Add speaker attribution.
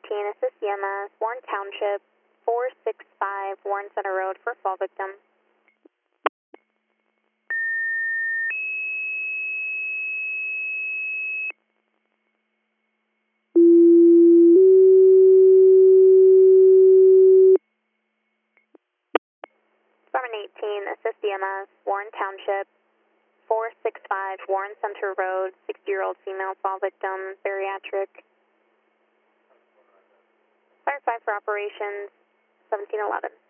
Speaker 1: 718, assist EMS, Warren Township, 465 Warren Center Road for fall victim. 718, assist EMS, Warren Township, 465 Warren Center Road, 60-year-old female fall victim, bariatric. Fire 5 for operations, 1711.